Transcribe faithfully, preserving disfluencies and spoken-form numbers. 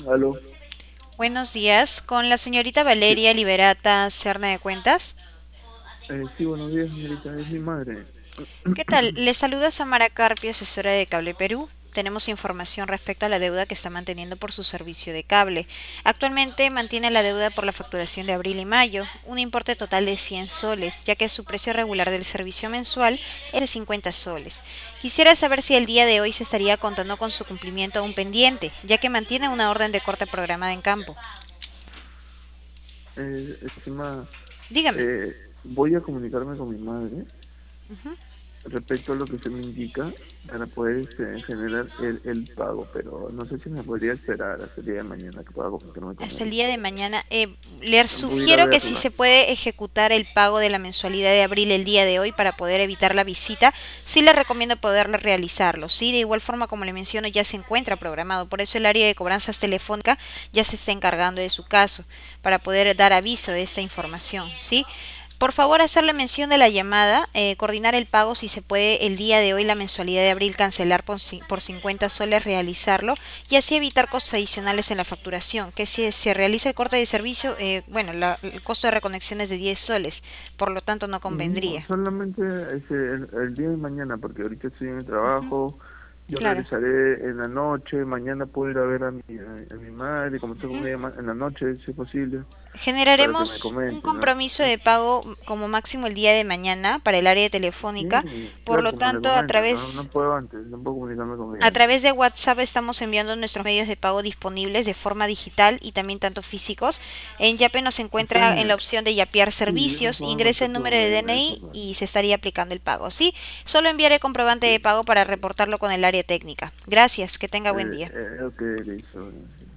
Aló. Buenos días, con la señorita Sí, Valeria Liberata Serna de Cuentas. eh, sí, buenos días, señorita. Es mi madre. ¿Qué tal? Le saluda Samara Carpio, asesora de Cable Perú. Tenemos información respecto a la deuda que está manteniendo por su servicio de cable. Actualmente mantiene la deuda por la facturación de abril y mayo, un importe total de cien soles, ya que su precio regular del servicio mensual es de cincuenta soles. Quisiera saber si el día de hoy se estaría contando con su cumplimiento aún pendiente, ya que mantiene una orden de corte programada en campo. Eh, estimada, Dígame. eh, voy a comunicarme con mi madre Ujú. respecto a lo que usted me indica para poder este, generar el, el pago, pero no sé si me podría esperar hasta el día de mañana que pueda comunicarme con Hasta el ella. día de mañana. Eh, le Voy a ir a sugiero que si verla. se puede ejecutar el pago de la mensualidad de abril el día de hoy para poder evitar la visita, sí le recomiendo poderle realizarlo. Sí, de igual forma como le menciono ya se encuentra programado, por eso el área de cobranzas telefónica ya se está encargando de su caso para poder dar aviso de esta información. Sí, por favor, hacerle mención de la llamada, eh, coordinar el pago si se puede el día de hoy la mensualidad de abril cancelar por, ci- por cincuenta soles, realizarlo y así evitar costos adicionales en la facturación, que si se realiza el corte de servicio, eh, bueno, la- el costo de reconexión es de diez soles, por lo tanto no No, convendría. solamente este, el, el día de mañana, porque ahorita estoy en el Ujú. trabajo, yo Claro. regresaré en la noche, mañana puedo ir a ver a mi, a, a mi madre, conversar con Ujú. ella ma- en la noche, si es posible, para que me Generaremos un comente, ¿no? compromiso de pago como máximo el día de mañana para el área telefónica, Sí, por claro, lo como le tanto, a comento, no, través no puedo antes, no puedo comunicarme con ella A antes. través de WhatsApp estamos enviando nuestros medios de pago disponibles de forma digital y también tanto físicos. En Yape nos Está encuentra en la bien, opción de yapear sí, de esa servicios, forma ingresa el contacto número con de ella, no hay D N I problema. y se estaría aplicando el pago. Sí, solo enviaré comprobante de Sí, pago para reportarlo con el área técnica. Gracias, que tenga buen eh, día. eh, ok, listo.